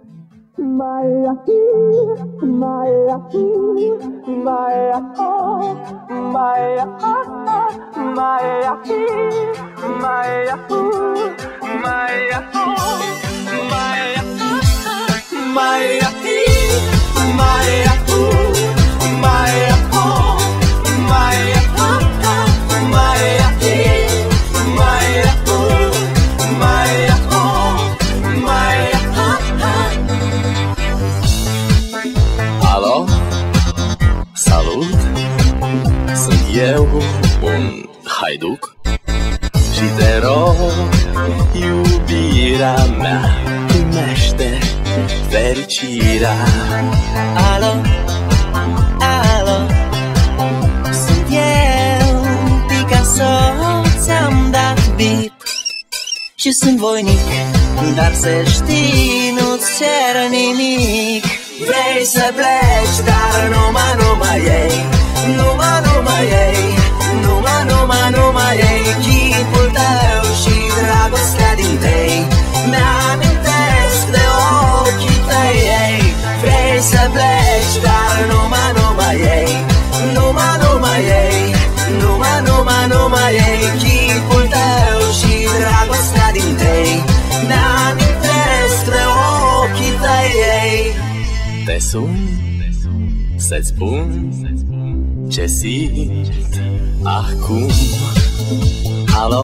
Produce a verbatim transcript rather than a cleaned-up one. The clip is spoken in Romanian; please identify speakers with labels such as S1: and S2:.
S1: Maya, Maya, Maya, oh, Maya, Maya, Maya, Maya, oh, Maya, Maya, Maya, Maya, oh, Maya, Maya, Maya, Maya, oh, Maya.
S2: Alo? Salut! Sunt eu, un haiduc, și te rog, iubirea mea, primește fericirea.
S3: Alo, alo, sunt eu, Picasso, ți-am dat bip și sunt voinic, dar să știi, nu-ți cer nimic. Vrei să pleci, dar numai, numai ei, numai, numai ei, numai, numai, numai ei, chipul tău și dragostea din tei, mi-amintesc de ochii tăi ei. Vrei să pleci, dar numai, numai ei, numai, numai ei, numai, numai, numai ei, chipul tău și dragostea din tei, mi-amintesc de ochii tăi ei.
S2: Te sun să-ți spun ce simt acum. Alo?